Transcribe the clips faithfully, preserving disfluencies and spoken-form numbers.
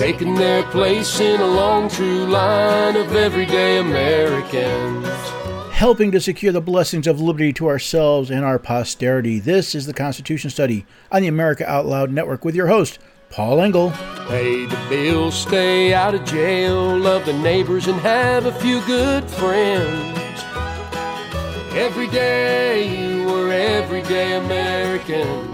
taking their place in a long, true line of everyday Americans. Helping to secure the blessings of liberty to ourselves and our posterity. This is the Constitution Study on the America Out Loud Network with your host, Paul Engel. Pay the bills, stay out of jail, love the neighbors, and have a few good friends. Every day, we're everyday Americans.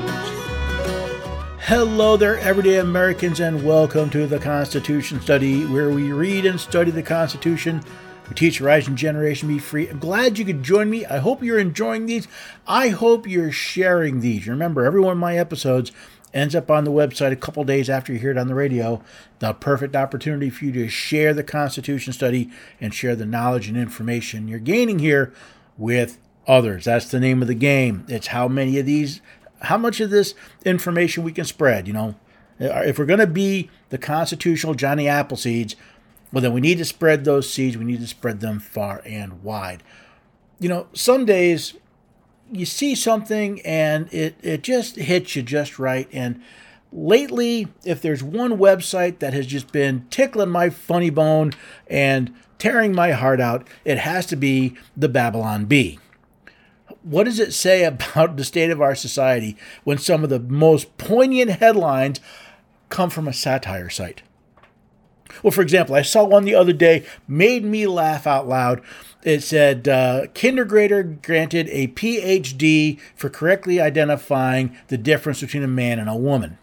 Hello there, everyday Americans, and welcome to the Constitution Study, where we read and study the Constitution. We teach the rising generation to be free. I'm glad you could join me. I hope you're enjoying these. I hope you're sharing these. Remember, every one of my episodes ends up on the website a couple days after you hear it on the radio. The perfect opportunity for you to share the Constitution Study and share the knowledge and information you're gaining here with others. That's the name of the game. It's how many of these, how much of this information we can spread. You know, if we're going to be the constitutional Johnny Appleseeds, well, then we need to spread those seeds. We need to spread them far and wide. You know, some days you see something and it, it just hits you just right. And lately, if there's one website that has just been tickling my funny bone and tearing my heart out, it has to be the Babylon Bee. What does it say about the state of our society when some of the most poignant headlines come from a satire site? Well, for example, I saw one the other day, made me laugh out loud. It said, uh, kindergartner granted a P H D for correctly identifying the difference between a man and a woman.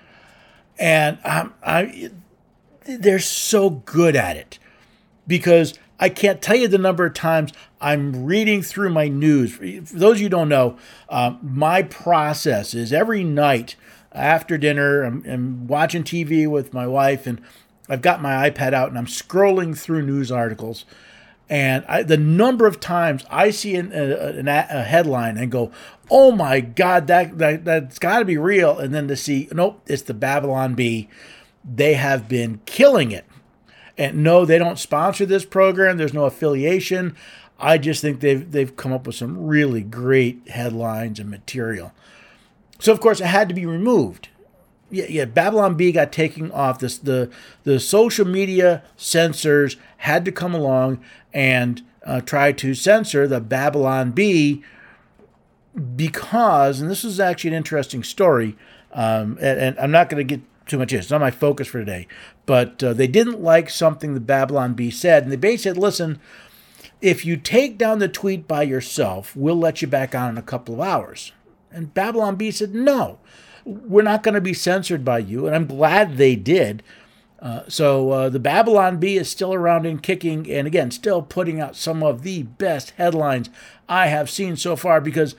And um, I, they're so good at it because I can't tell you the number of times I'm reading through my news. For those of you who don't know, uh, my process is every night after dinner, I'm, I'm watching T V with my wife, and I've got my iPad out and I'm scrolling through news articles, and I, the number of times I see an, a, a headline and go, "Oh my God, that, that that's got to be real," and then to see, nope, it's the Babylon Bee. They have been killing it. And no, they don't sponsor this program. There's no affiliation. I just think they've they've come up with some really great headlines and material. So of course it had to be removed. Yeah, yeah. Babylon Bee got taken off. This the the social media censors had to come along and uh, try to censor the Babylon Bee because, and this is actually an interesting story, um, and, and I'm not going to get too much in. It's not my focus for today, but uh, they didn't like something the Babylon Bee said, and they basically said, "Listen, if you take down the tweet by yourself, we'll let you back on in a couple of hours." And Babylon Bee said, "No. We're not going to be censored by you," and I'm glad they did. Uh, so uh, the Babylon Bee is still around and kicking, and again, still putting out some of the best headlines I have seen so far, because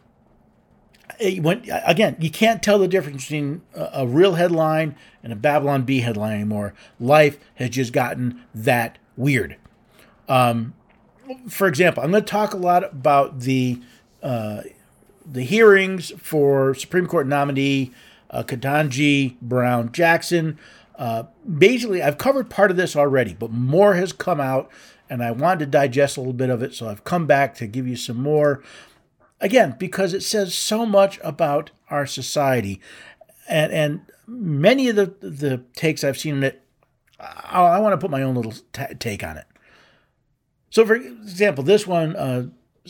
it went, again, you can't tell the difference between a, a real headline and a Babylon Bee headline anymore. Life has just gotten that weird. Um, for example, I'm going to talk a lot about the uh, the hearings for Supreme Court nominee uh, Ketanji Brown Jackson. Uh, basically, I've covered part of this already, but more has come out, and I wanted to digest a little bit of it, so I've come back to give you some more. Again, because it says so much about our society, and and many of the, the takes I've seen in it, I, I want to put my own little t- take on it. So, for example, this one, uh,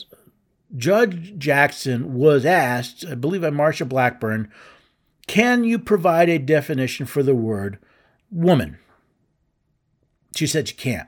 Judge Jackson was asked, I believe by Marsha Blackburn, "Can you provide a definition for the word woman?" She said she can't.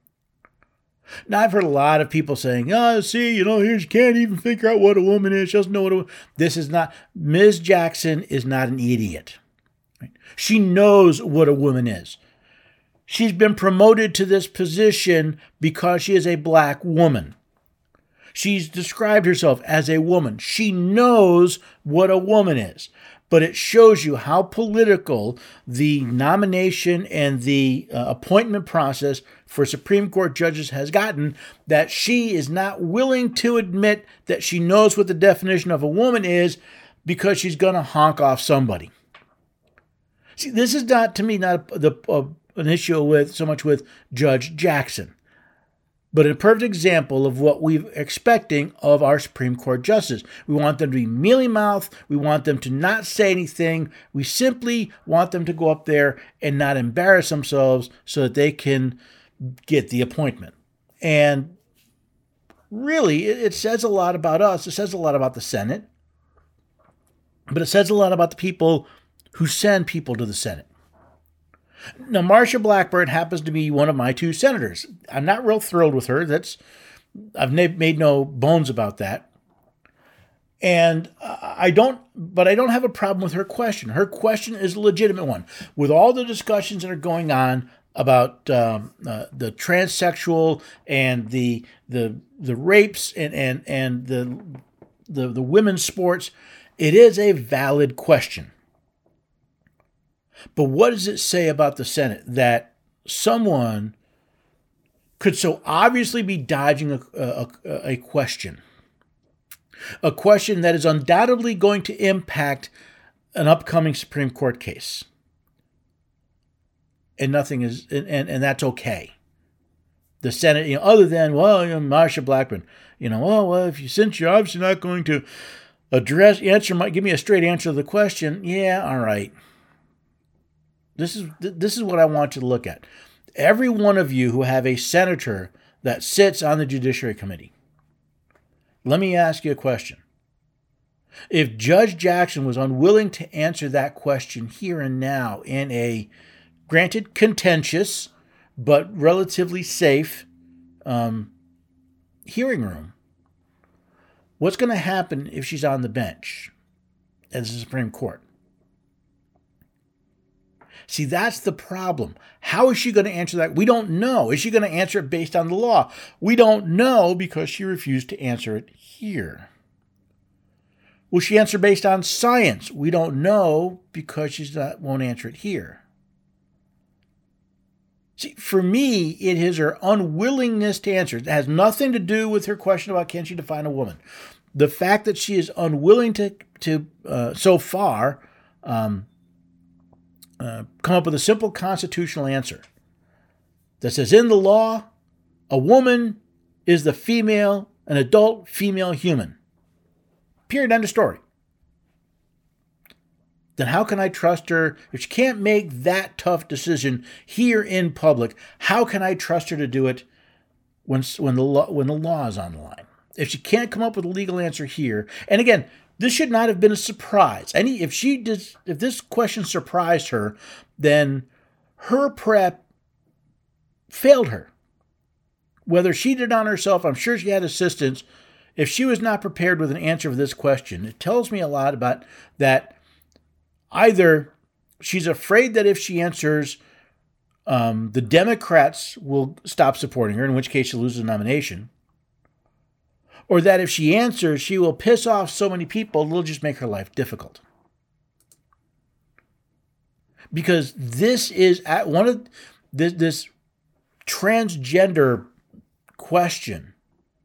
Now, I've heard a lot of people saying, "Oh, see, you know, here she can't even figure out what a woman is. She doesn't know what a woman." This is not, Miz Jackson is not an idiot. Right? She knows what a woman is. She's been promoted to this position because she is a black woman. She's described herself as a woman. She knows what a woman is. But it shows you how political the nomination and the uh, appointment process for Supreme Court judges has gotten, that she is not willing to admit that she knows what the definition of a woman is because she's going to honk off somebody. See, this is not, to me, not the uh, an issue with so much with Judge Jackson. but a perfect example of what we're expecting of our Supreme Court justices. We want them to be mealy-mouthed. We want them to not say anything. We simply want them to go up there and not embarrass themselves so that they can get the appointment. And really, it, it says a lot about us. It says a lot about the Senate. But it says a lot about the people who send people to the Senate. Now, Marsha Blackburn happens to be one of my two senators. I'm not real thrilled with her. That's I've made no bones about that. And I don't, but I don't have a problem with her question. Her question is a legitimate one. With all the discussions that are going on about um, uh, the transsexual and the the the rapes and and and the the the women's sports, it is a valid question. But what does it say about the Senate that someone could so obviously be dodging a, a, a question? A question that is undoubtedly going to impact an upcoming Supreme Court case. And nothing is, and, and, and that's okay. The Senate, you know, other than, well, you know, Marsha Blackburn, you know, oh, well, if you, since you're obviously not going to address, answer, might give me a straight answer to the question. Yeah, all right. This is this is what I want you to look at. Every one of you who have a senator that sits on the Judiciary Committee, let me ask you a question. If Judge Jackson was unwilling to answer that question here and now in a, granted, contentious, but relatively safe um, hearing room, what's going to happen if she's on the bench as the Supreme Court? See, that's the problem. How is she going to answer that? We don't know. Is she going to answer it based on the law? We don't know because she refused to answer it here. Will she answer based on science? We don't know because she won't answer it here. See, for me, it is her unwillingness to answer. It has nothing to do with her question about can she define a woman. The fact that she is unwilling to, to uh, so far, um, Uh, come up with a simple constitutional answer that says in the law, a woman is the female, an adult female human. Period. End of story. Then how can I trust her? If she can't make that tough decision here in public, how can I trust her to do it when, when, the, law, when the law is on the line? If she can't come up with a legal answer here, and again, this should not have been a surprise. Any if she did, if this question surprised her, then her prep failed her. Whether she did it on herself, I'm sure she had assistance. If she was not prepared with an answer for this question, it tells me a lot about that. Either she's afraid that if she answers, um, the Democrats will stop supporting her, in which case she'll lose the nomination. Or that if she answers, she will piss off so many people, it'll just make her life difficult. Because this is at one of this, this transgender question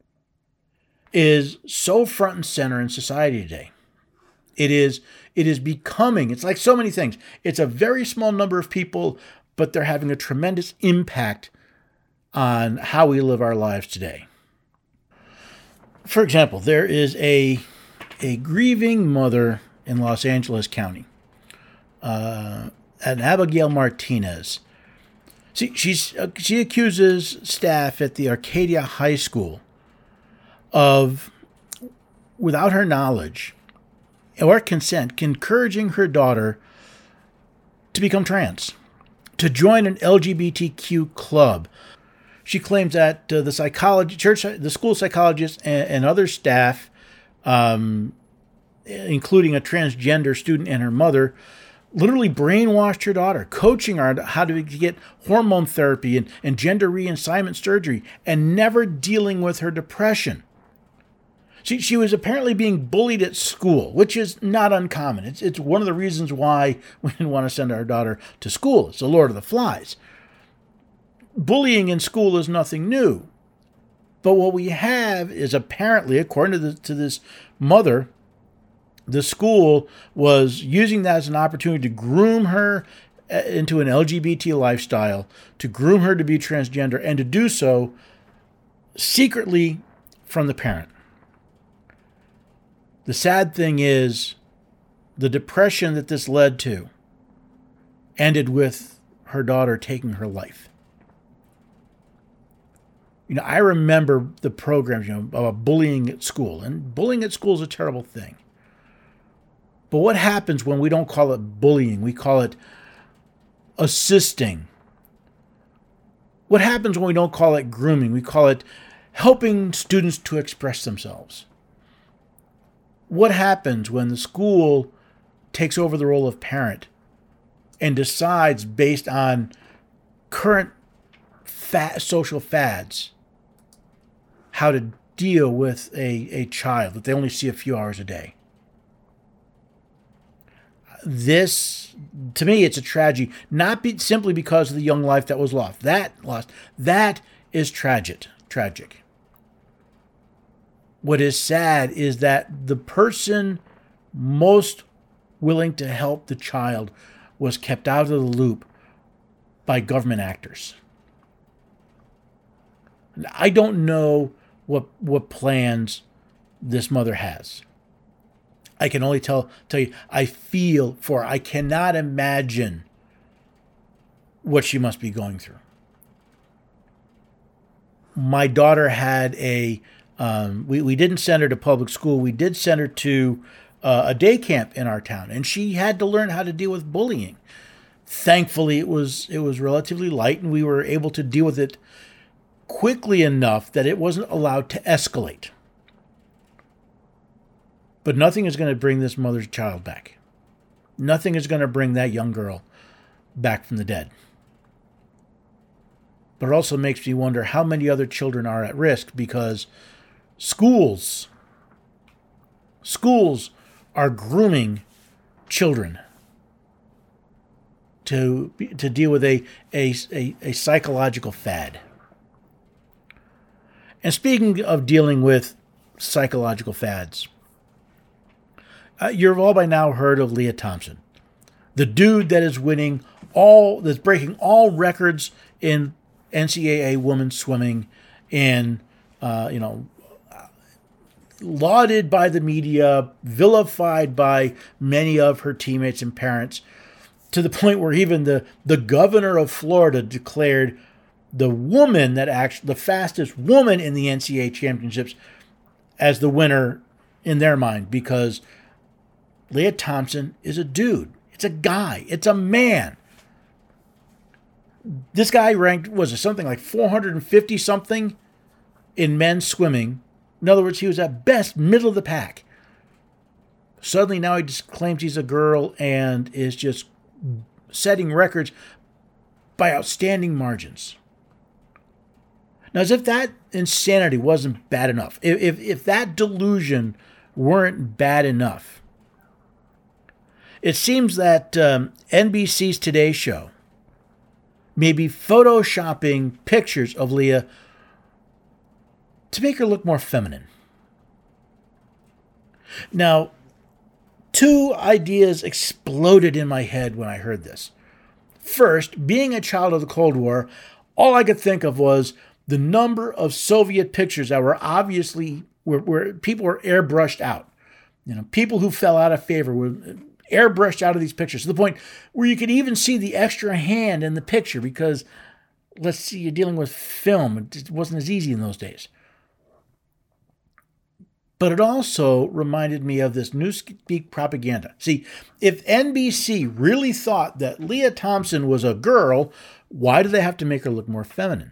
is so front and center in society today. It is, it is becoming, it's like so many things. It's a very small number of people, but they're having a tremendous impact on how we live our lives today. For example, there is a, a grieving mother in Los Angeles County, uh, an Abigail Martinez. See, she's, uh, she accuses staff at the Arcadia High School of, without her knowledge or consent, encouraging her daughter to become trans, to join an L G B T Q club. She claims that uh, the psychology, church, the school psychologist, and, and other staff, um, including a transgender student and her mother, literally brainwashed her daughter, coaching her on how to get hormone therapy and, and gender reassignment surgery, and never dealing with her depression. She, she was apparently being bullied at school, which is not uncommon. It's, it's one of the reasons why we didn't want to send our daughter to school. It's the Lord of the Flies. Bullying in school is nothing new. But what we have is apparently, according to, the, to this mother, the school was using that as an opportunity to groom her into an L G B T lifestyle, to groom her to be transgender, and to do so secretly from the parent. The sad thing is, the depression that this led to ended with her daughter taking her life. You know, I remember the programs, you know, about bullying at school, and bullying at school is a terrible thing. But what happens when we don't call it bullying? We call it assisting. What happens when we don't call it grooming? We call it helping students to express themselves. What happens when the school takes over the role of parent and decides based on current fad, social fads how to deal with a, a child that they only see a few hours a day? This, to me, it's a tragedy, not be, simply because of the young life that was lost. That lost. That is tragic. Tragic. What is sad is that the person most willing to help the child was kept out of the loop by government actors. I don't know what what plans this mother has. I can only tell tell you, I feel for her. I cannot imagine what she must be going through. My daughter had a, um, we, we didn't send her to public school. We did send her to uh, a day camp in our town, and she had to learn how to deal with bullying. Thankfully, it was it was relatively light, and we were able to deal with it quickly enough that it wasn't allowed to escalate. But nothing is going to bring this mother's child back. Nothing is going to bring that young girl back from the dead. But it also makes me wonder how many other children are at risk, because schools, schools are grooming children to, to deal with a, a, a, a psychological fad. And speaking of dealing with psychological fads, Uh, you've all by now heard of Leah Thompson, the dude that is winning all, that's breaking all records in N C double A women's swimming, and uh, you know, lauded by the media, vilified by many of her teammates and parents, to the point where even the the governor of Florida declared the woman that actually the fastest woman in the N C double A championships as the winner in their mind, because Leah Thompson is a dude. It's a guy. It's a man. This guy ranked, was it something like four hundred fifty something in men's swimming. In other words, he was at best middle of the pack. Suddenly now he just claims he's a girl and is just setting records by outstanding margins. Now, as if that insanity wasn't bad enough, if, if, if that delusion weren't bad enough, it seems that um, N B C's Today Show may be photoshopping pictures of Leah to make her look more feminine. Now, two ideas exploded in my head when I heard this. First, being a child of the Cold War, all I could think of was the number of Soviet pictures that were obviously, where, where people were airbrushed out. You know, people who fell out of favor were airbrushed out of these pictures, to the point where you could even see the extra hand in the picture, because, let's see, you're dealing with film. It wasn't as easy in those days. But it also reminded me of this Newspeak propaganda. See, if N B C really thought that Leah Thompson was a girl, why do they have to make her look more feminine?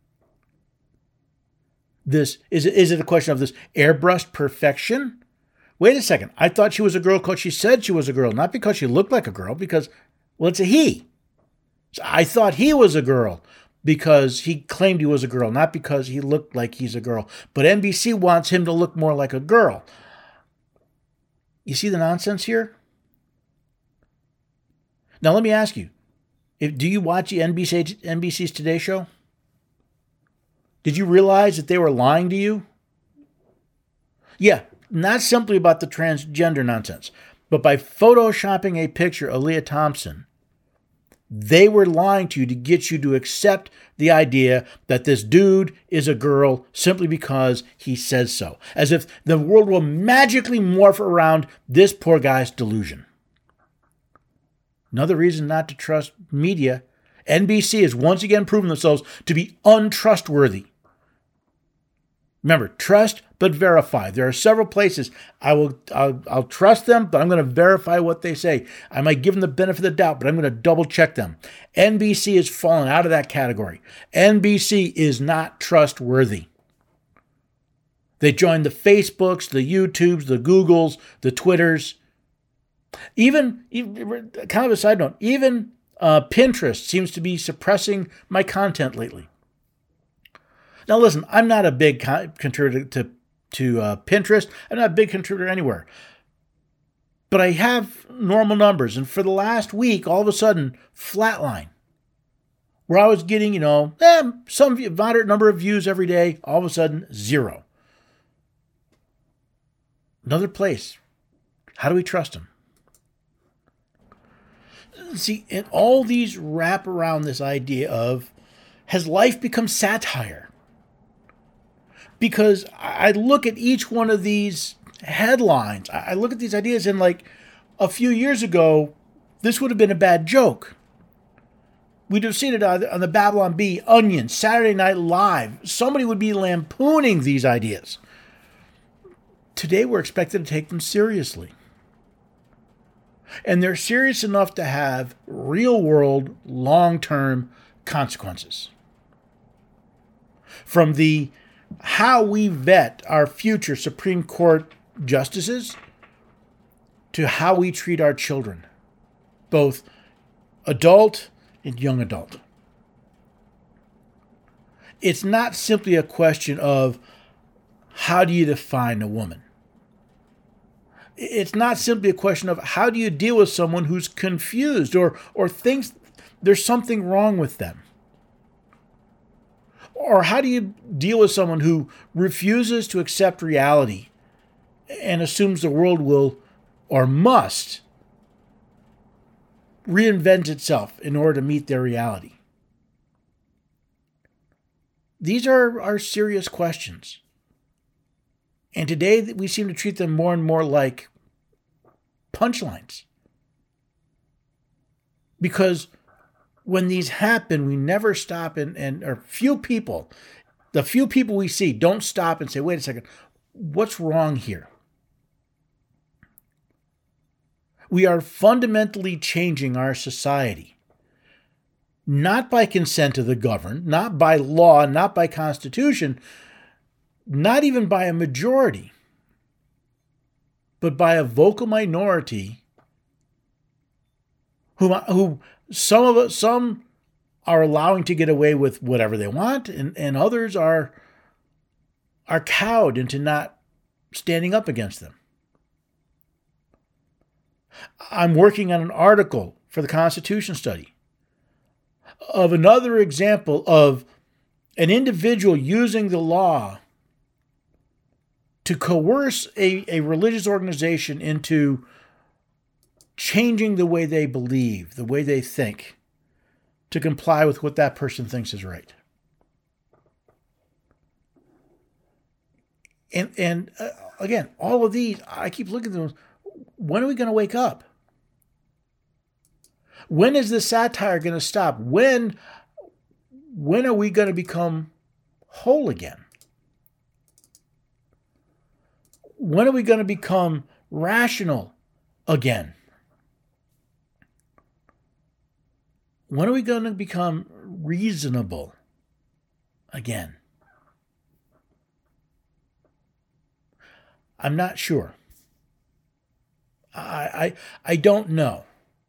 This is it, is it a question of this airbrushed perfection? Wait a second. I thought she was a girl because she said she was a girl, not because she looked like a girl, because, well, it's a he. So I thought he was a girl because he claimed he was a girl, not because he looked like he's a girl. But N B C wants him to look more like a girl. You see the nonsense here? Now, let me ask you, if, do you watch the N B C, N B C's Today Show? Did you realize that they were lying to you? Yeah. Not simply about the transgender nonsense, but by photoshopping a picture of Leah Thompson, They were lying to you to get you to accept the idea that this dude is a girl simply because he says so, as if the world will magically morph around this poor guy's delusion. Another reason not to trust media. N B C has once again proven themselves to be untrustworthy. Remember, trust but verify. There are several places I will I'll, I'll trust them, but I'm going to verify what they say. I might give them the benefit of the doubt, but I'm going to double check them. N B C has fallen out of that category. N B C is not trustworthy. They joined the Facebooks, the YouTubes, the Googles, the Twitters. Even, even kind of a side note, even uh, Pinterest seems to be suppressing my content lately. Now, listen, I'm not a big con- contributor to, to uh, Pinterest. I'm not a big contributor anywhere. But I have normal numbers. And for the last week, all of a sudden, flatline. Where I was getting, you know, eh, some moderate number of views every day, all of a sudden, zero. Another place. How do we trust them? See, and all these wrap around this idea of, has life become satire? Because I look at each one of these headlines, I look at these ideas, and like a few years ago, this would have been a bad joke. We'd have seen it on the Babylon Bee, Onion, Saturday Night Live. Somebody would be lampooning these ideas. Today, we're expected to take them seriously. And they're serious enough to have real-world, long-term consequences. From the how we vet our future Supreme Court justices to how we treat our children, both adult and young adult. It's not simply a question of how do you define a woman. It's not simply a question of how do you deal with someone who's confused or, or thinks there's something wrong with them. Or how do you deal with someone who refuses to accept reality and assumes the world will or must reinvent itself in order to meet their reality? These are, are serious questions. And today we seem to treat them more and more like punchlines. Because when these happen, we never stop and, and or few people, the few people we see don't stop and say, wait a second, what's wrong here? We are fundamentally changing our society. Not by consent of the governed, not by law, not by constitution, not even by a majority, but by a vocal minority who, who some of us, some are allowing to get away with whatever they want, and, and others are, are cowed into not standing up against them. I'm working on an article for the Constitution Study of another example of an individual using the law to coerce a, a religious organization into changing the way they believe, the way they think, to comply with what that person thinks is right. And and uh, again, all of these, I keep looking at them. When are we going to wake up? When is the satire going to stop? When, when are we going to become whole again? When are we going to become rational again? When are we going to become reasonable again? I'm not sure. I, I, I don't know.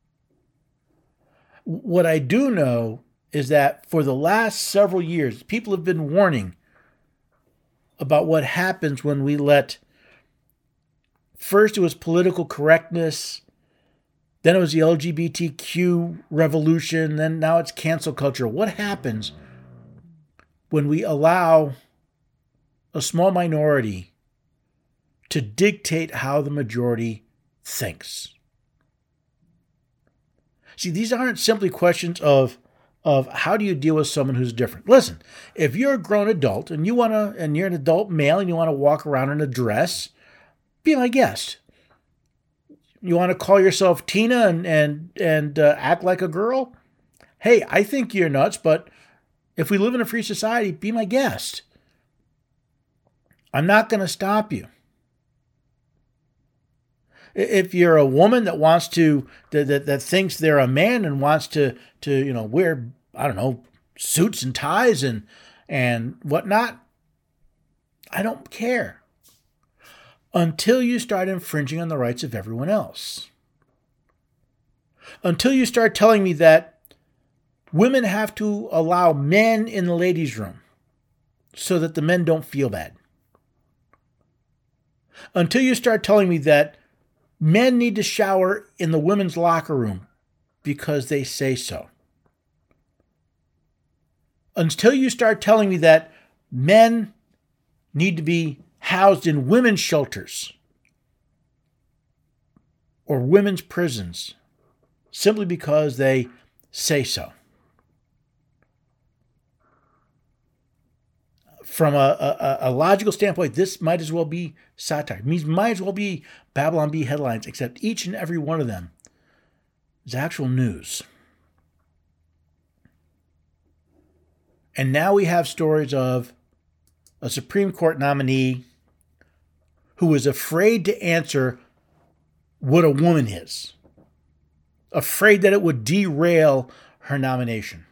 What I do know is that for the last several years, people have been warning about what happens when we let, first it was political correctness, then it was the L G B T Q revolution, then now it's cancel culture. What happens when we allow a small minority to dictate how the majority thinks? See, these aren't simply questions of of how do you deal with someone who's different. Listen, if you're a grown adult and you want to, and you're an adult male and you want to walk around in a dress, be my guest. You want to call yourself Tina and and and uh, act like a girl? Hey, I think you're nuts, but if we live in a free society, be my guest. I'm not going to stop you. If you're a woman that wants to, that, that, that thinks they're a man and wants to, to, you know, wear, I don't know, suits and ties and, and whatnot, I don't care. Until you start infringing on the rights of everyone else. Until you start telling me that women have to allow men in the ladies' room so that the men don't feel bad. Until you start telling me that men need to shower in the women's locker room because they say so. Until you start telling me that men need to be housed in women's shelters or women's prisons simply because they say so. From a, a, a logical standpoint, this might as well be satire. It might as well be Babylon Bee headlines, except each and every one of them is actual news. And now we have stories of a Supreme Court nominee who was afraid to answer what a woman is, afraid that it would derail her nomination.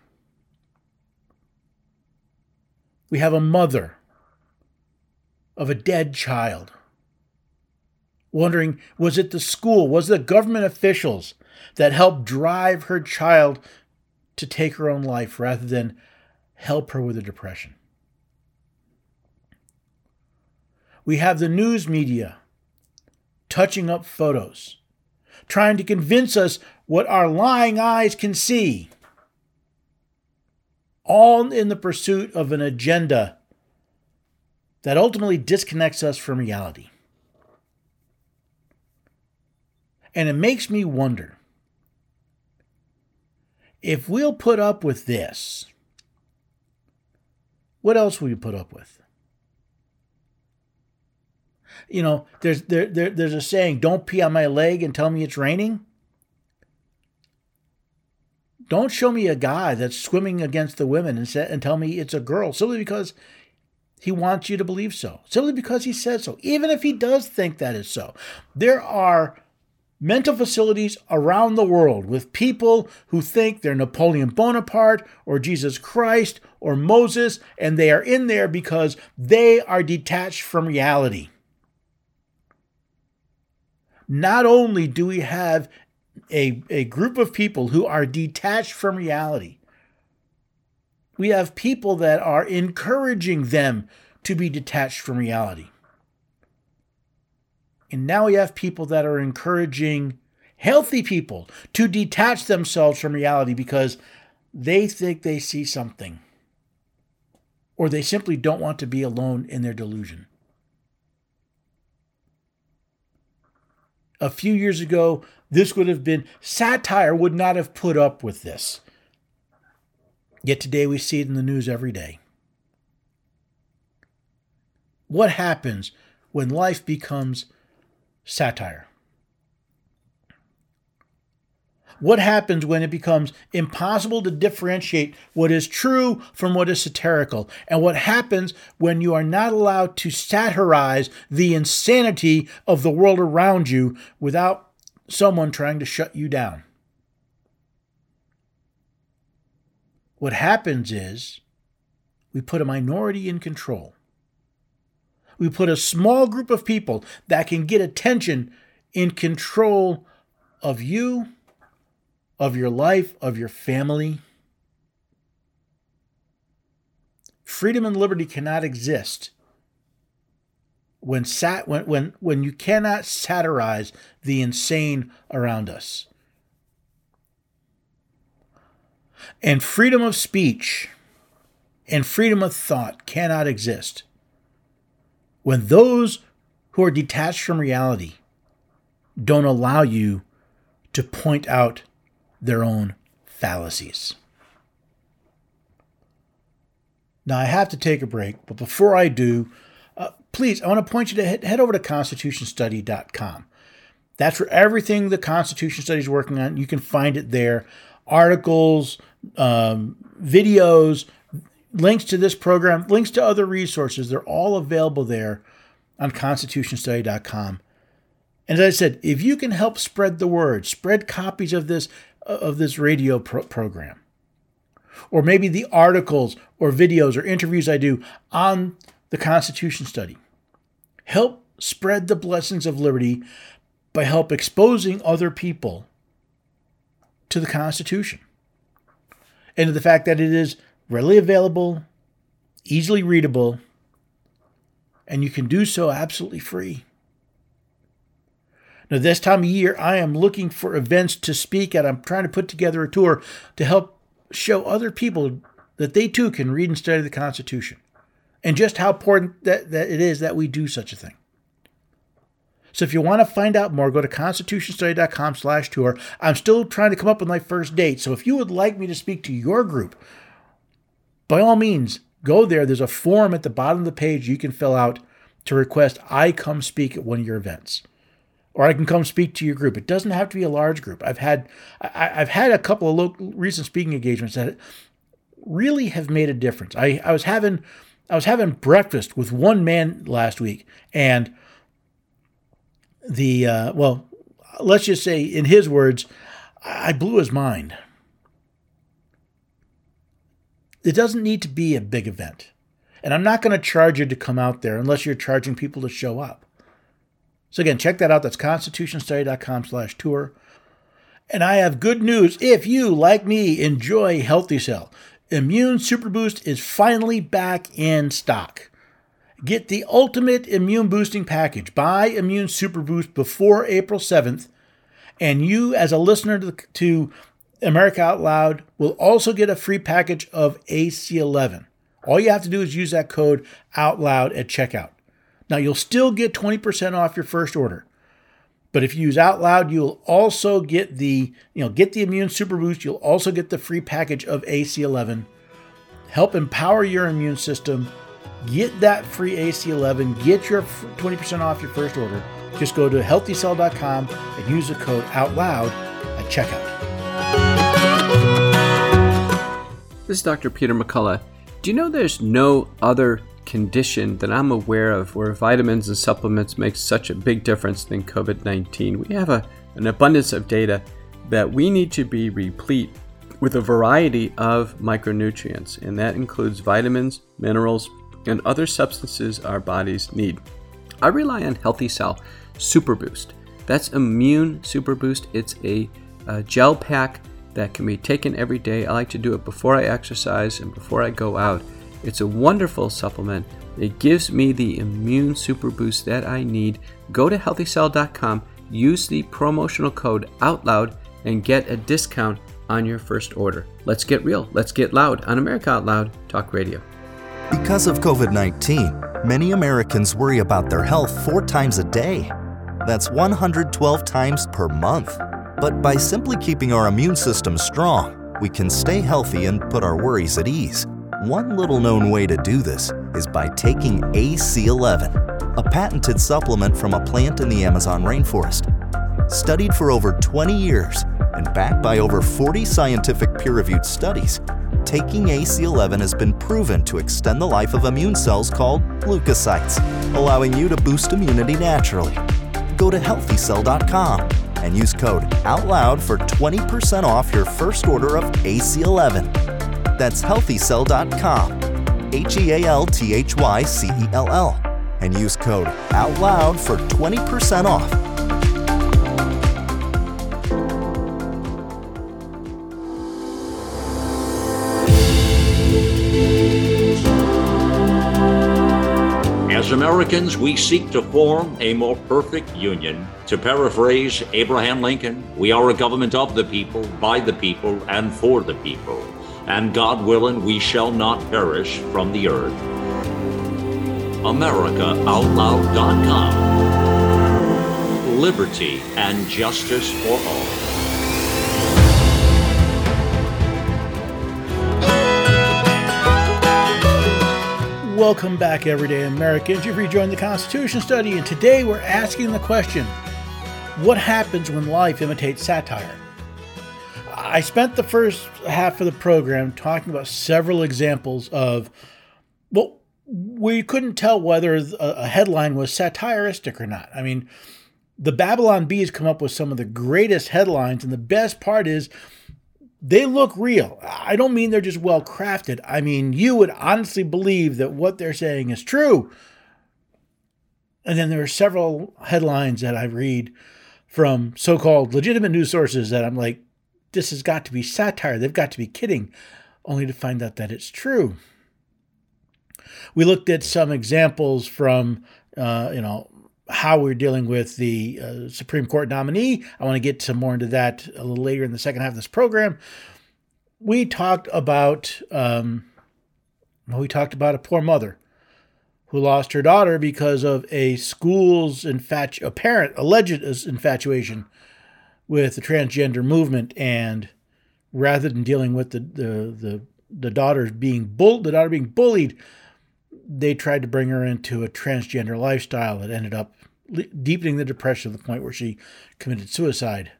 We have a mother of a dead child wondering, was it the school, was it the government officials that helped drive her child to take her own life rather than help her with a depression? We have the news media touching up photos, trying to convince us what our lying eyes can see, all in the pursuit of an agenda that ultimately disconnects us from reality. And it makes me wonder, if we'll put up with this, what else will you put up with? You know, there's there, there there's a saying, don't pee on my leg and tell me it's raining. Don't show me a guy that's swimming against the women and, say, and tell me it's a girl simply because he wants you to believe so. Simply because he says so. Even if he does think that is so. There are mental facilities around the world with people who think they're Napoleon Bonaparte or Jesus Christ or Moses, and they are in there because they are detached from reality. Not only do we have A, a group of people who are detached from reality, we have people that are encouraging them to be detached from reality. And now we have people that are encouraging healthy people to detach themselves from reality because they think they see something, or they simply don't want to be alone in their delusion. A few years ago, this would have been, satire would not have put up with this. Yet today we see it in the news every day. What happens when life becomes satire? What happens when it becomes impossible to differentiate what is true from what is satirical? And what happens when you are not allowed to satirize the insanity of the world around you without someone trying to shut you down? What happens is we put a minority in control. We put a small group of people that can get attention in control of you, of your life, of your family. Freedom and liberty cannot exist when sat when when when you cannot satirize the insane around us. And freedom of speech and freedom of thought cannot exist when those who are detached from reality don't allow you to point out their own fallacies. Now, I have to take a break, but before I do, uh, please, I want to point you to head, head over to constitution study dot com. That's where everything the Constitution Study is working on, you can find it there. Articles, um, videos, links to this program, links to other resources, they're all available there on constitution study dot com. And as I said, if you can help spread the word, spread copies of this of this radio pro- program, or maybe the articles or videos or interviews I do on the Constitution Study, help spread the blessings of liberty by help exposing other people to the Constitution and to the fact that it is readily available, easily readable, and you can do so absolutely free. Now, this time of year, I am looking for events to speak at. I'm trying to put together a tour to help show other people that they too can read and study the Constitution, and just how important that, that it is that we do such a thing. So if you want to find out more, go to constitution study dot com slash tour. I'm still trying to come up with my first date. So if you would like me to speak to your group, by all means, go there. There's a form at the bottom of the page you can fill out to request I come speak at one of your events, or I can come speak to your group. It doesn't have to be a large group. I've had I, I've had a couple of local, recent speaking engagements that really have made a difference. I, I was having I was having breakfast with one man last week, and the uh, well, let's just say in his words, I blew his mind. It doesn't need to be a big event. And I'm not going to charge you to come out there unless you're charging people to show up. So again, check that out. That's constitution study dot com slash tour. And I have good news. If you, like me, enjoy Healthy Cell, Immune Super Boost is finally back in stock. Get the ultimate immune boosting package. Buy Immune Super Boost before April seventh. And you, as a listener to, the, to America Out Loud, will also get a free package of A C eleven. All you have to do is use that code OUTLOUD at checkout. Now, you'll still get twenty percent off your first order. But if you use OUTLOUD, you'll also get the, you know, get the Immune Super Boost. You'll also get the free package of A C eleven. Help empower your immune system. Get that free A C eleven. Get your twenty percent off your first order. Just go to healthy cell dot com and use the code OUTLOUD at checkout. This is Doctor Peter McCullough. Do you know there's no other condition that I'm aware of where vitamins and supplements make such a big difference than covid nineteen? We have a, an abundance of data that we need to be replete with a variety of micronutrients, and that includes vitamins, minerals, and other substances our bodies need. I rely on Healthy Cell Super Boost. That's Immune Super Boost. It's a, a gel pack that can be taken every day. I like to do it before I exercise and before I go out. It's a wonderful supplement. It gives me the immune super boost that I need. Go to healthy cell dot com, use the promotional code OUTLOUD, and get a discount on your first order. Let's get real. Let's get loud on America Out Loud Talk Radio. Because of covid nineteen, many Americans worry about their health four times a day. That's one hundred twelve times per month. But by simply keeping our immune system strong, we can stay healthy and put our worries at ease. One little known way to do this is by taking A C eleven, a patented supplement from a plant in the Amazon rainforest. Studied for over twenty years and backed by over forty scientific peer-reviewed studies, taking A C eleven has been proven to extend the life of immune cells called leukocytes, allowing you to boost immunity naturally. Go to healthy cell dot com and use code OUTLOUD for twenty percent off your first order of A C eleven. That's healthy cell dot com, H E A L T H Y C E L L, and use code OUTLOUD for twenty percent off. As Americans, we seek to form a more perfect union. To paraphrase Abraham Lincoln, we are a government of the people, by the people, and for the people. And God willing, we shall not perish from the earth. America Out Loud dot com. Liberty and justice for all. welcome back, everyday Americans. You've rejoined the Constitution Study, and today we're asking the question, what happens when life imitates satire? I spent the first half of the program talking about several examples of, well, we couldn't tell whether a headline was satiristic or not. I mean, the Babylon Bees come up with some of the greatest headlines, and the best part is they look real. I don't mean they're just well crafted. I mean, you would honestly believe that what they're saying is true. And then there are several headlines that I read from so-called legitimate news sources that I'm like, this has got to be satire. They've got to be kidding, only to find out that it's true. We looked at some examples from, uh, you know, how we're dealing with the uh, Supreme Court nominee. I want to get some more into that a little later in the second half of this program. We talked about, um, we talked about a poor mother who lost her daughter because of a school's infatu- apparent, alleged infatuation with the transgender movement, and rather than dealing with the the the, the daughter being bull, the daughter being bullied, they tried to bring her into a transgender lifestyle that ended up deepening the depression to the point where she committed suicide.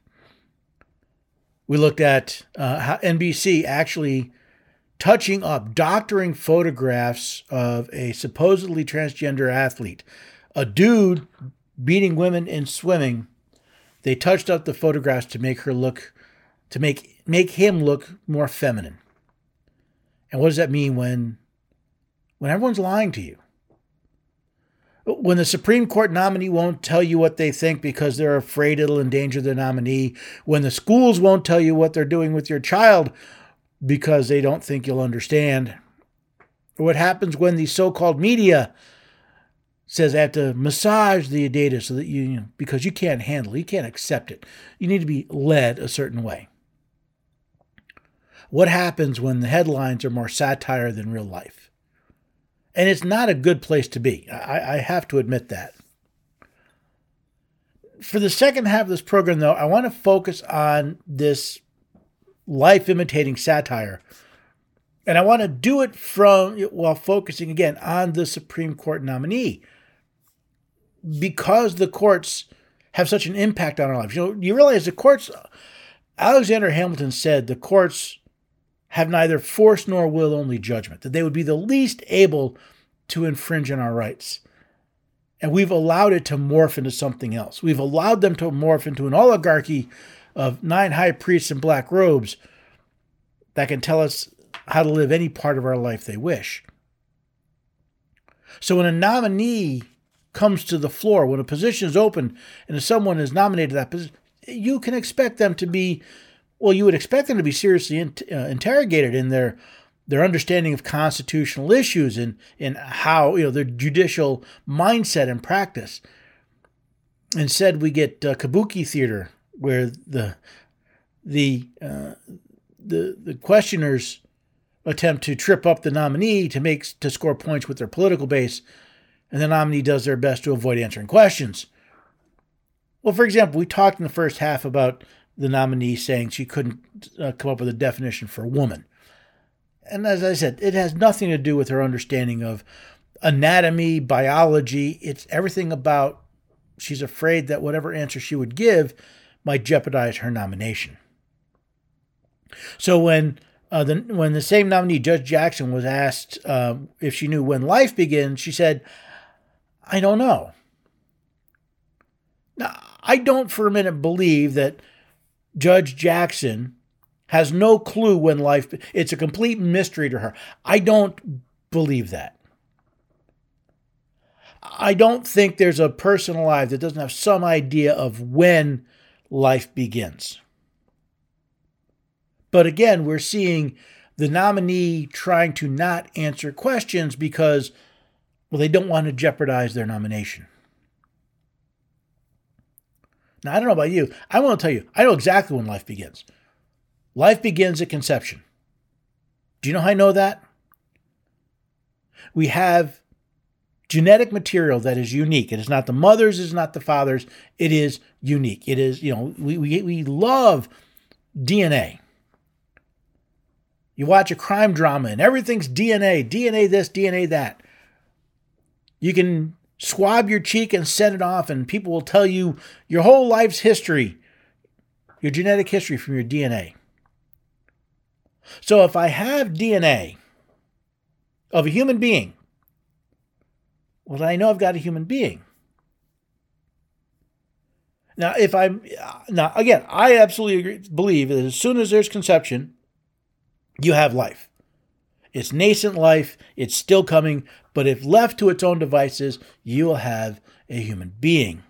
We looked at uh, how N B C actually touching up, doctoring photographs of a supposedly transgender athlete, a dude beating women in swimming. They touched up the photographs to make her look, to make make him look more feminine. And what does that mean when, when everyone's lying to you? When the Supreme Court nominee won't tell you what they think because they're afraid it'll endanger the nominee. When the schools won't tell you what they're doing with your child because they don't think you'll understand. Or what happens when the so-called media says I have to massage the data so that you, you know, because you can't handle it, you can't accept it. You need to be led a certain way. What happens when the headlines are more satire than real life? And it's not a good place to be. I, I have to admit that. For the second half of this program, though, I want to focus on this life-imitating satire. And I want to do it from while focusing, again, on the Supreme Court nominee. Because the courts have such an impact on our lives. You know, you realize the courts, Alexander Hamilton said the courts have neither force nor will, only judgment, that they would be the least able to infringe on our rights. And we've allowed it to morph into something else. We've allowed them to morph into an oligarchy of nine high priests in black robes that can tell us how to live any part of our life they wish. So when a nominee comes to the floor, when a position is open and if someone is nominated that position, you can expect them to be Well, you would expect them to be seriously in, uh, interrogated in their their understanding of constitutional issues and in how, you know, their judicial mindset and practice. Instead, we get uh, kabuki theater where the the uh, the the questioners attempt to trip up the nominee to make to score points with their political base, and the nominee does their best to avoid answering questions. Well, for example, we talked in the first half about the nominee saying she couldn't uh, come up with a definition for woman. And as I said, it has nothing to do with her understanding of anatomy, biology. It's everything about she's afraid that whatever answer she would give might jeopardize her nomination. So when uh, the when the same nominee, Judge Jackson, was asked uh, if she knew when life begins, she said, I don't know. Now, I don't for a minute believe that Judge Jackson has no clue when life, it's a complete mystery to her. I don't believe that. I don't think there's a person alive that doesn't have some idea of when life begins. But again, we're seeing the nominee trying to not answer questions because, well, they don't want to jeopardize their nomination. Now, I don't know about you. I want to tell you, I know exactly when life begins. Life begins at conception. Do you know how I know that? We have genetic material that is unique. It is not the mother's, it is not the father's. It is unique. It is, you know, we, we, we love D N A. You watch a crime drama and everything's D N A, D N A this, D N A that. You can swab your cheek and send it off, and people will tell you your whole life's history, your genetic history from your D N A. So if I have D N A of a human being, well, I know I've got a human being. Now, if I'm, now again, I absolutely agree, believe that as soon as there's conception, you have life. It's nascent life, it's still coming, but if left to its own devices, you will have a human being.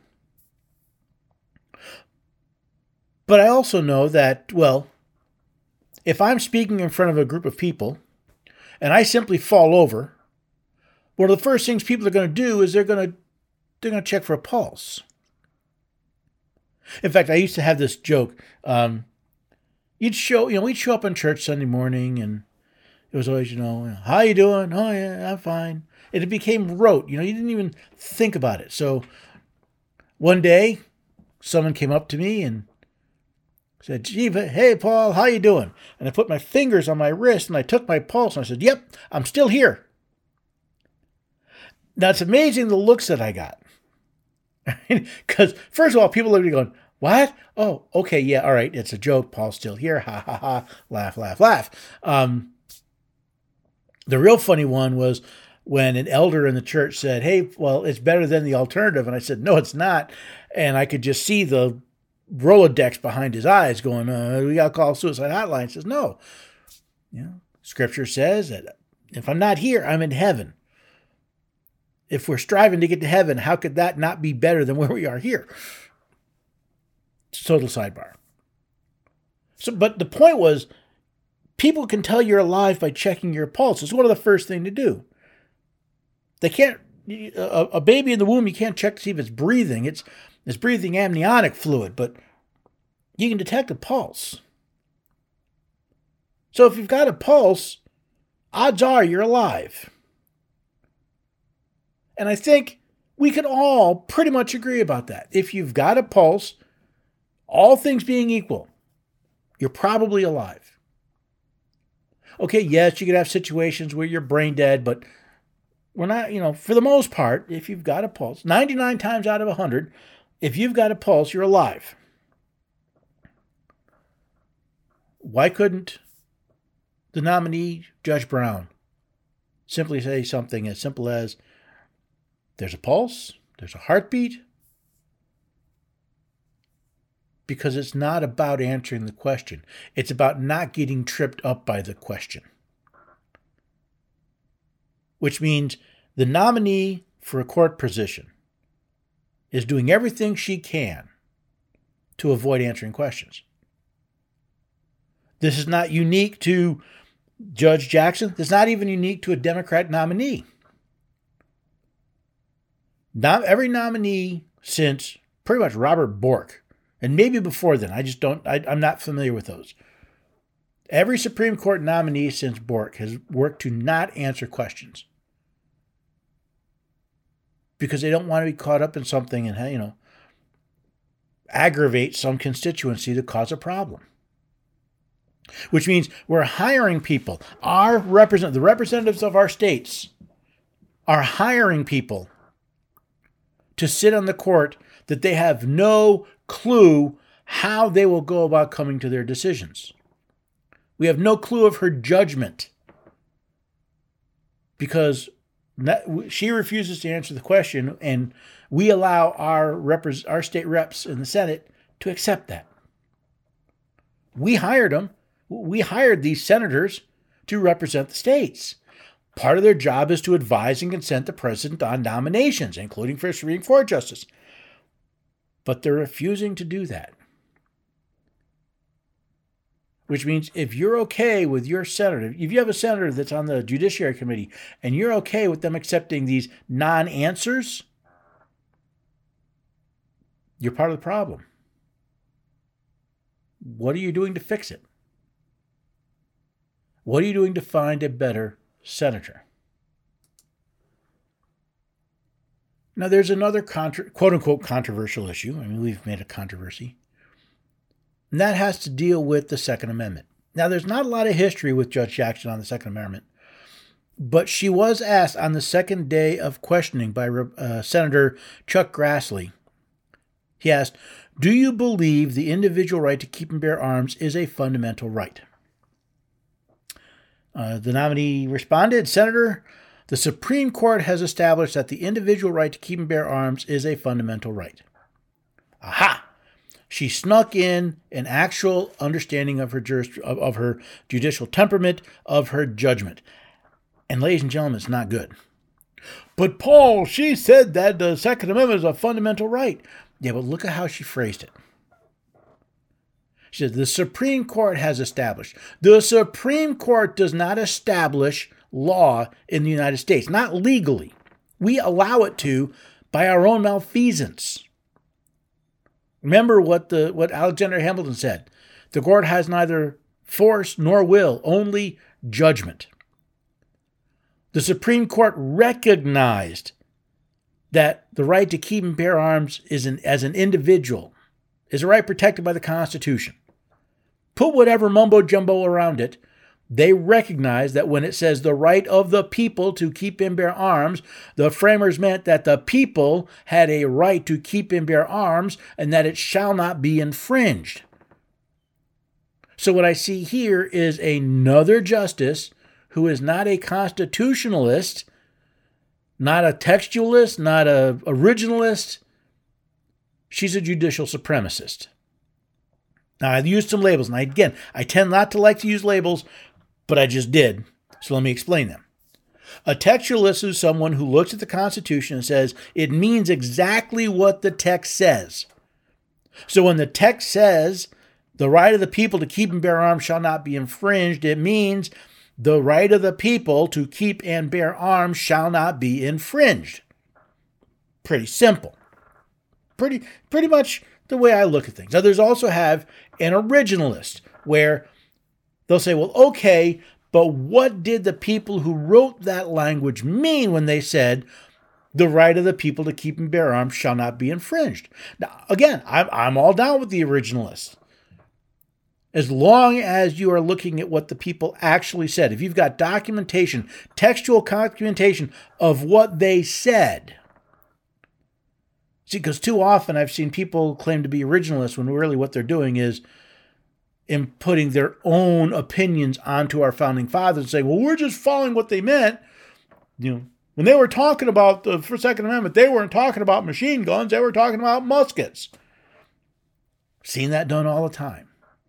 But I also know that, well, if I'm speaking in front of a group of people and I simply fall over, one of the first things people are going to do is they're going to they're going to check for a pulse. In fact, I used to have this joke. Um, you'd show, you know, we'd show up in church Sunday morning, and it was always, you know, how you doing? Oh yeah, I'm fine. And it became rote. You know, you didn't even think about it. So one day, someone came up to me and said, "Gee, hey, Paul, how you doing?" And I put my fingers on my wrist and I took my pulse and I said, "Yep, I'm still here." Now, it's amazing the looks that I got. Because, first of all, people look at me going, "What? Oh, okay, yeah, all right, it's a joke. Paul's still here. Ha, ha, ha. Laugh, laugh, laugh." Um, the real funny one was when an elder in the church said, "Hey, well, it's better than the alternative." And I said, "No, it's not." And I could just see the Rolodex behind his eyes going, uh, "We got to call suicide hotline." He says, "No. You know, Scripture says that if I'm not here, I'm in heaven. If we're striving to get to heaven, how could that not be better than where we are here?" Total sidebar. So, but the point was, people can tell you're alive by checking your pulse. It's one of the first things to do. They can't, a, a baby in the womb, you can't check to see if it's breathing. It's, it's breathing amniotic fluid, but you can detect a pulse. So if you've got a pulse, odds are you're alive. And I think we can all pretty much agree about that. If you've got a pulse, all things being equal, you're probably alive. Okay, yes, you could have situations where you're brain dead, but we're not, you know, for the most part, if you've got a pulse, ninety-nine times out of one hundred, if you've got a pulse, you're alive. Why couldn't the nominee, Judge Brown, simply say something as simple as, "There's a pulse, there's a heartbeat"? Because it's not about answering the question. It's about not getting tripped up by the question. Which means the nominee for a court position is doing everything she can to avoid answering questions. This is not unique to Judge Jackson. It's not even unique to a Democrat nominee. Not every nominee since pretty much Robert Bork, and maybe before then, I just don't, I, I'm not familiar with those. Every Supreme Court nominee since Bork has worked to not answer questions because they don't want to be caught up in something and, you know, aggravate some constituency to cause a problem. Which means we're hiring people. Our represent the representatives of our states are hiring people to sit on the court that they have no clue how they will go about coming to their decisions. We have no clue of her judgment because she refuses to answer the question, and we allow our repre- our state reps in the Senate to accept that. We hired them. We hired these senators to represent the states. Part of their job is to advise and consent the president on nominations, including for Supreme Court justice. But they're refusing to do that. Which means if you're okay with your senator, if you have a senator that's on the Judiciary Committee and you're okay with them accepting these non-answers, you're part of the problem. What are you doing to fix it? What are you doing to find a better senator? Now, there's another contra- quote-unquote controversial issue. I mean, we've made a controversy. And that has to deal with the Second Amendment. Now, there's not a lot of history with Judge Jackson on the Second Amendment. But she was asked on the second day of questioning by uh, Senator Chuck Grassley. He asked, "Do you believe the individual right to keep and bear arms is a fundamental right?" Uh, the nominee responded, "Senator, the Supreme Court has established that the individual right to keep and bear arms is a fundamental right." Aha! She snuck in an actual understanding of her juris, of, of her judicial temperament, of her judgment. And ladies and gentlemen, it's not good. "But Paul, she said that the Second Amendment is a fundamental right." Yeah, but look at how she phrased it. She said, the Supreme Court has established. The Supreme Court does not establish law in the United States, not legally. We allow it to by our own malfeasance. Remember what the what Alexander Hamilton said. The court has neither force nor will, only judgment. The Supreme Court recognized that the right to keep and bear arms is an, as an individual is a right protected by the Constitution. Put whatever mumbo-jumbo around it, they recognize that when it says the right of the people to keep and bear arms, the framers meant that the people had a right to keep and bear arms and that it shall not be infringed. So what I see here is another justice who is not a constitutionalist, not a textualist, not a originalist. She's a judicial supremacist. Now, I used some labels, and I, again, I tend not to like to use labels, but I just did, so let me explain them. A textualist is someone who looks at the Constitution and says it means exactly what the text says. So when the text says the right of the people to keep and bear arms shall not be infringed, it means the right of the people to keep and bear arms shall not be infringed. Pretty simple. Pretty, pretty much the way I look at things. Others also have an originalist, where they'll say, well, okay, but what did the people who wrote that language mean when they said the right of the people to keep and bear arms shall not be infringed? Now, again, I'm, I'm all down with the originalists. As long as you are looking at what the people actually said. If you've got documentation, textual documentation of what they said. See, because too often I've seen people claim to be originalists when really what they're doing is inputting their own opinions onto our founding fathers and saying, well, we're just following what they meant. You know, when they were talking about the Second Amendment, they weren't talking about machine guns, they were talking about muskets. Seen that done all the time.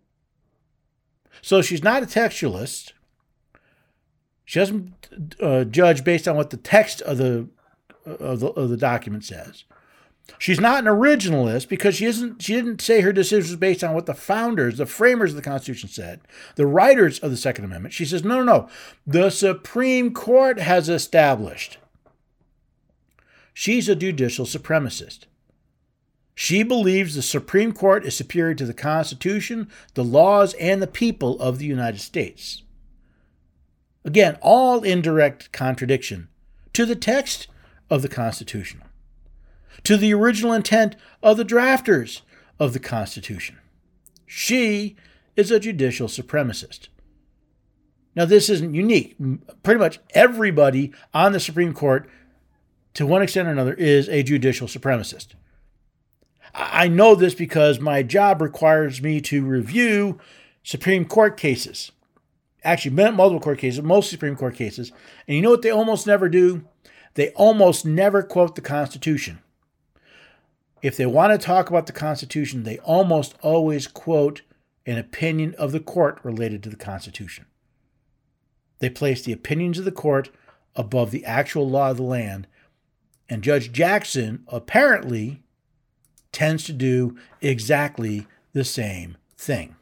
So she's not a textualist. She doesn't uh, judge based on what the text of the, of the of the document says. She's not an originalist because she isn't. She didn't say her decision was based on what the founders, the framers of the Constitution said, the writers of the Second Amendment. She says, no, no, no. The Supreme Court has established. She's a judicial supremacist. She believes the Supreme Court is superior to the Constitution, the laws, and the people of the United States. Again, all indirect contradiction to the text of the Constitution, to the original intent of the drafters of the Constitution. She is a judicial supremacist. Now, this isn't unique. Pretty much everybody on the Supreme Court, to one extent or another, is a judicial supremacist. I know this because my job requires me to review Supreme Court cases. Actually, multiple court cases, most Supreme Court cases. And you know what they almost never do? They almost never quote the Constitution. If they want to talk about the Constitution, they almost always quote an opinion of the court related to the Constitution. They place the opinions of the court above the actual law of the land. And Judge Jackson apparently tends to do exactly the same thing.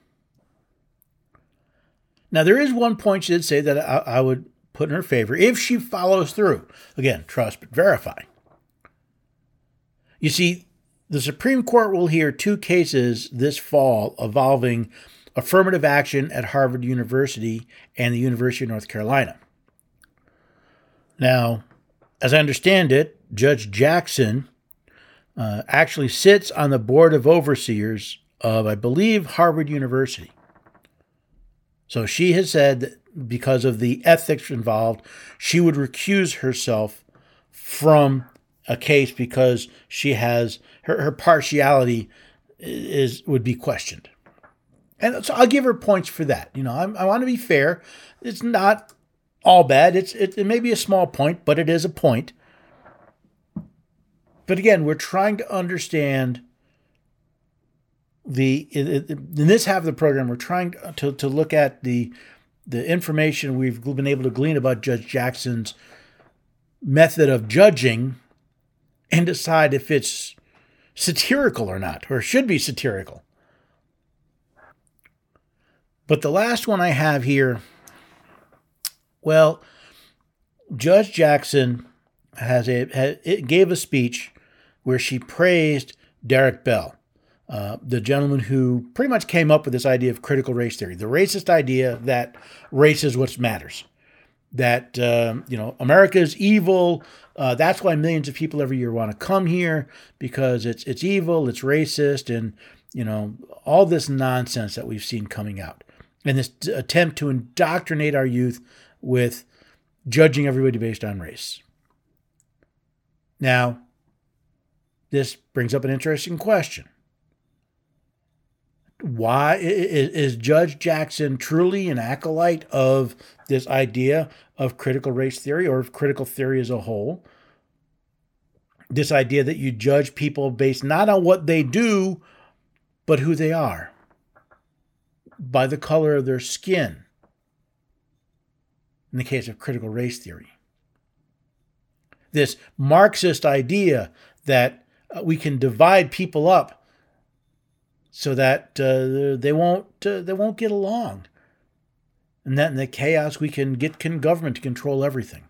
Now, there is one point she did say that I, I would put in her favor if she follows through. Again, trust but verify. You see, the Supreme Court will hear two cases this fall involving affirmative action at Harvard University and the University of North Carolina. Now, as I understand it, Judge Jackson Uh, actually sits on the board of overseers of, I believe, Harvard University. So she has said that because of the ethics involved, she would recuse herself from a case because she has her, her partiality is would be questioned. And so I'll give her points for that. You know, I, I want to be fair. It's not all bad. It's it, it may be a small point, but it is a point. But again, we're trying to understand the in this half of the program. We're trying to to look at the the information we've been able to glean about Judge Jackson's method of judging and decide if it's satirical or not, or should be satirical. But the last one I have here, well, Judge Jackson has a has, it gave a speech where she praised Derek Bell, uh, the gentleman who pretty much came up with this idea of critical race theory, the racist idea that race is what matters, that um, you know America is evil. Uh, that's why millions of people every year want to come here, because it's it's evil, it's racist, and you know all this nonsense that we've seen coming out, and this attempt to indoctrinate our youth with judging everybody based on race. Now, this brings up an interesting question. Why is, is Judge Jackson truly an acolyte of this idea of critical race theory, or of critical theory as a whole? This idea that you judge people based not on what they do, but who they are, by the color of their skin, in the case of critical race theory. This Marxist idea that uh, we can divide people up so that uh, they won't uh, they won't get along, and that in the chaos we can get can government to control everything.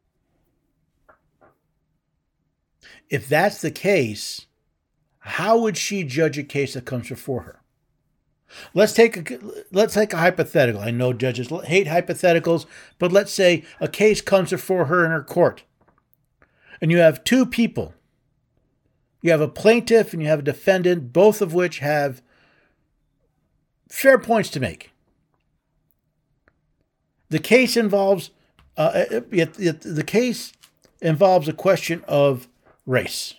If that's the case, how would she judge a case that comes before her? Let's take a let's take a hypothetical. I know judges hate hypotheticals, but let's say a case comes before her in her court, and you have two people. You have a plaintiff and you have a defendant, both of which have fair points to make. The case involves uh, it, it, the case involves a question of race.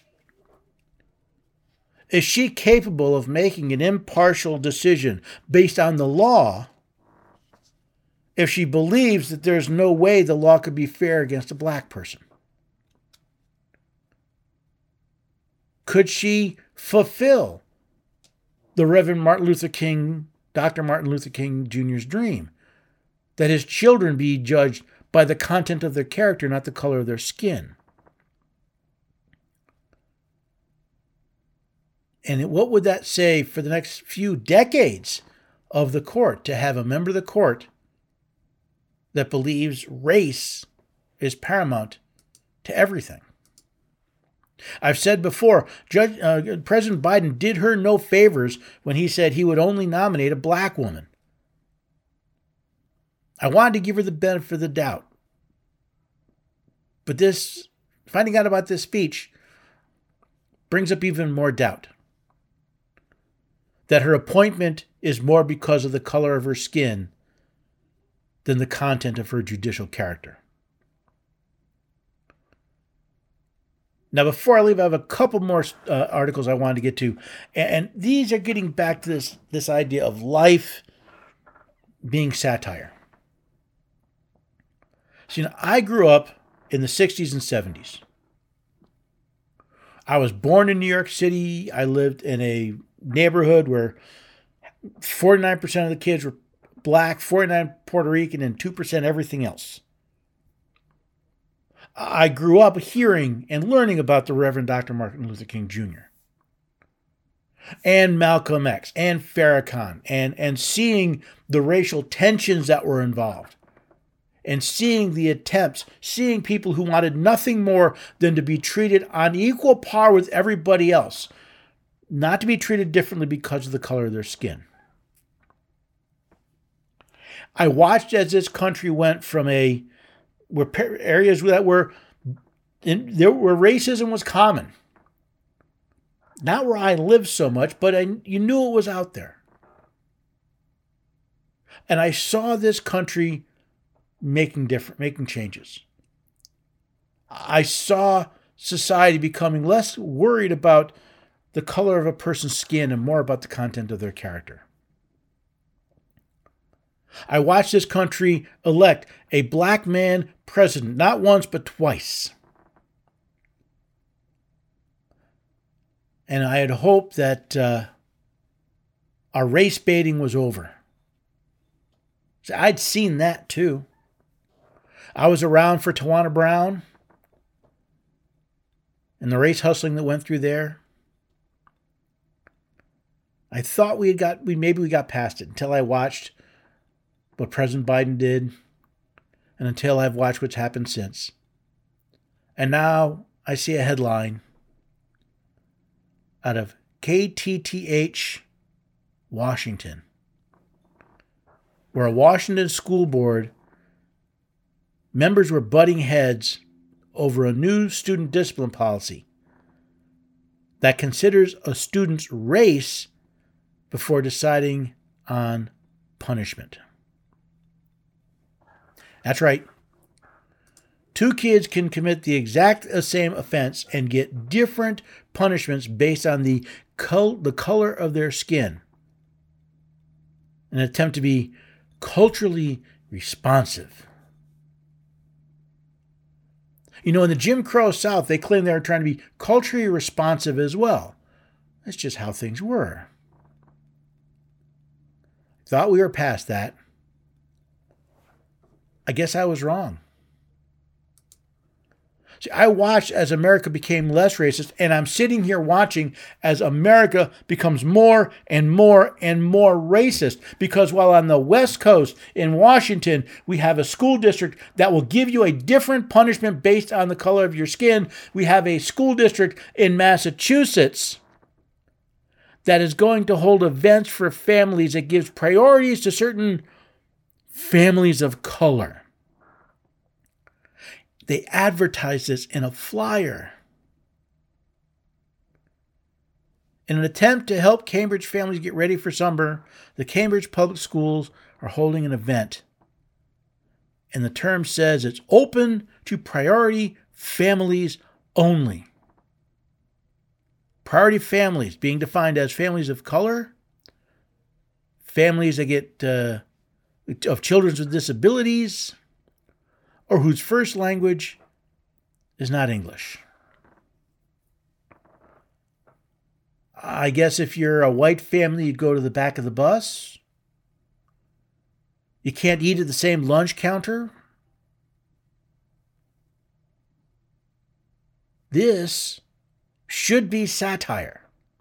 Is she capable of making an impartial decision based on the law if she believes that there's no way the law could be fair against a black person? Could she fulfill the Reverend Martin Luther King, Doctor Martin Luther King Junior's dream, that his children be judged by the content of their character, not the color of their skin? And what would that say for the next few decades of the court, to have a member of the court that believes race is paramount to everything? I've said before, Judge, uh, President Biden did her no favors when he said he would only nominate a black woman. I wanted to give her the benefit of the doubt. But this, finding out about this speech brings up even more doubt. That her appointment is more because of the color of her skin than the content of her judicial character. Now, before I leave, I have a couple more uh, articles I wanted to get to. And, and these are getting back to this, this idea of life being satire. So, you know, I grew up in the sixties and seventies. I was born in New York City. I lived in a neighborhood where forty-nine percent of the kids were black, forty-nine percent Puerto Rican, and two percent everything else. I grew up hearing and learning about the Reverend Doctor Martin Luther King Junior and Malcolm X and Farrakhan, and, and seeing the racial tensions that were involved, and seeing the attempts, seeing people who wanted nothing more than to be treated on equal par with everybody else, not to be treated differently because of the color of their skin. I watched as this country went from a where areas that were in, there where racism was common. Not where I lived so much, but I, you knew it was out there. And I saw this country making different, making changes. I saw society becoming less worried about the color of a person's skin and more about the content of their character. I watched this country elect a black man president, not once, but twice. And I had hoped that uh, our race baiting was over. So I'd seen that too. I was around for Tawana Brown and the race hustling that went through there. I thought we had got, we maybe we got past it until I watched what President Biden did, and until I've watched what's happened since. And now I see a headline out of K T T H, Washington, where a Washington school board members were butting heads over a new student discipline policy that considers a student's race before deciding on punishment. That's right. Two kids can commit the exact same offense and get different punishments based on the, col- the color of their skin. An attempt to be culturally responsive. You know, in the Jim Crow South, they claim they were trying to be culturally responsive as well. That's just how things were. Thought we were past that. I guess I was wrong. See, I watched as America became less racist, and I'm sitting here watching as America becomes more and more and more racist. Because while on the West Coast in Washington, we have a school district that will give you a different punishment based on the color of your skin, we have a school district in Massachusetts that is going to hold events for families that gives priorities to certain families of color. They advertise this in a flyer. In an attempt to help Cambridge families get ready for summer, the Cambridge Public Schools are holding an event. And the term says it's open to priority families only. Priority families being defined as families of color, families that get uh, of children with disabilities, or whose first language is not English. I guess if you're a white family, you'd go to the back of the bus. You can't eat at the same lunch counter. This should be satire.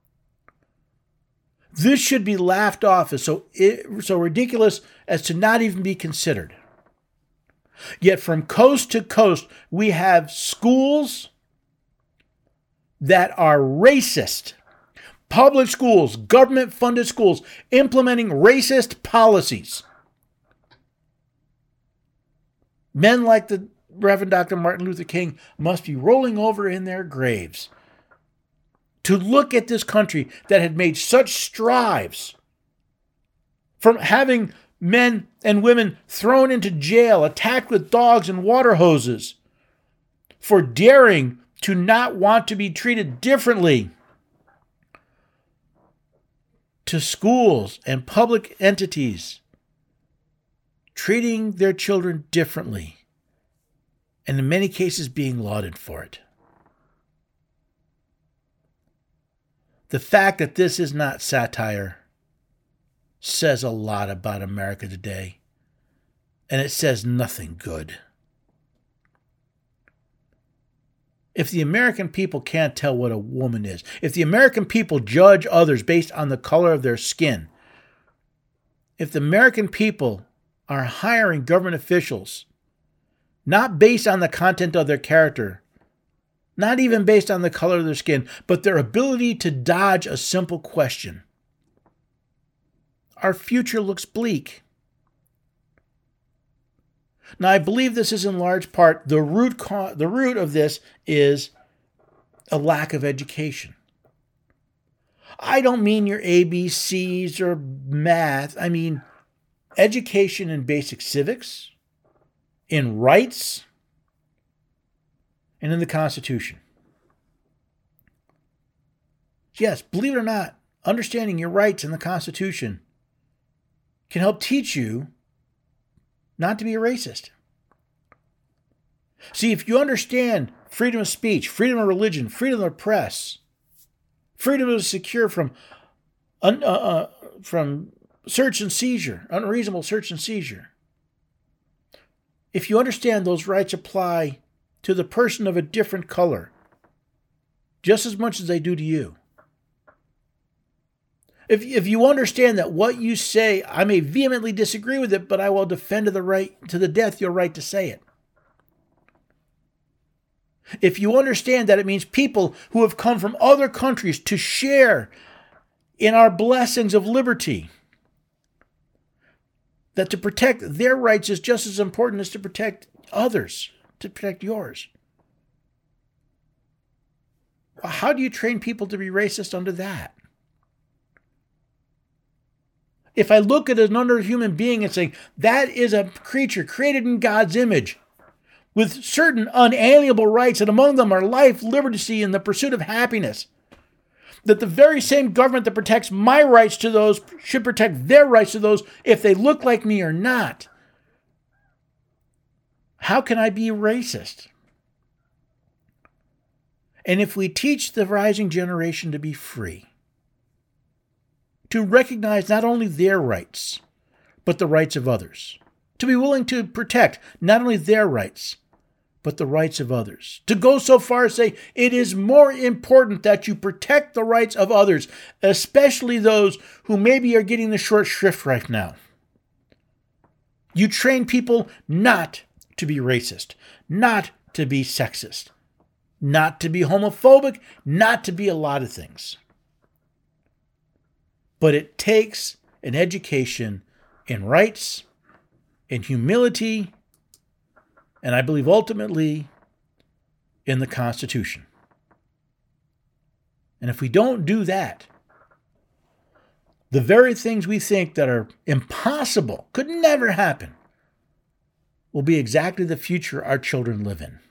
This should be laughed off as so, so ridiculous as to not even be considered. Yet from coast to coast, we have schools that are racist. Public schools, government-funded schools, implementing racist policies. Men like the Reverend Doctor Martin Luther King must be rolling over in their graves to look at this country that had made such strides from having men and women thrown into jail, attacked with dogs and water hoses for daring to not want to be treated differently, to schools and public entities treating their children differently, and in many cases being lauded for it. The fact that this is not satire says a lot about America today, and it says nothing good. If the American people can't tell what a woman is, if the American people judge others based on the color of their skin, if the American people are hiring government officials not based on the content of their character, not even based on the color of their skin, but their ability to dodge a simple question, our future looks bleak. Now, I believe this is in large part the root co- the root of this is a lack of education. I don't mean your A B Cs or math. I mean education in basic civics, in rights and in the Constitution. Yes, believe it or not, understanding your rights in the Constitution can help teach you not to be a racist. See, if you understand freedom of speech, freedom of religion, freedom of the press, freedom to secure from un, uh, uh, from search and seizure, unreasonable search and seizure. If you understand those rights apply to the person of a different color just as much as they do to you. If, if you understand that what you say, I may vehemently disagree with it, but I will defend to the right to the death your right to say it. If you understand that it means people who have come from other countries to share in our blessings of liberty, that to protect their rights is just as important as to protect others, to protect yours. How do you train people to be racist under that? If I look at another human being and say, that is a creature created in God's image, with certain unalienable rights, and among them are life, liberty, and the pursuit of happiness, that the very same government that protects my rights to those should protect their rights to those if they look like me or not. How can I be racist? And if we teach the rising generation to be free, to recognize not only their rights, but the rights of others, to be willing to protect not only their rights, but the rights of others. To go so far as say, it is more important that you protect the rights of others, especially those who maybe are getting the short shrift right now. You train people not to be racist, not to be sexist, not to be homophobic, not to be a lot of things. But it takes an education in rights, in humility, and I believe ultimately in the Constitution. And if we don't do that, the very things we think that are impossible, could never happen, will be exactly the future our children live in.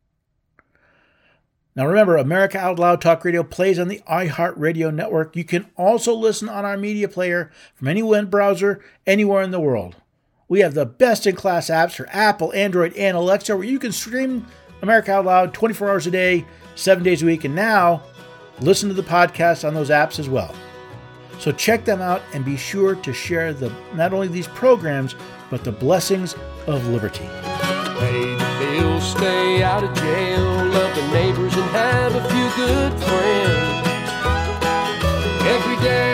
Now remember, America Out Loud Talk Radio plays on the iHeartRadio network. You can also listen on our media player from any web browser anywhere in the world. We have the best-in-class apps for Apple, Android, and Alexa, where you can stream America Out Loud twenty-four hours a day, seven days a week, and now listen to the podcast on those apps as well. So check them out and be sure to share the not only these programs, but the blessings of liberty. Pay the bills, stay out of jail, love the neighbors, and have a few good friends. Every day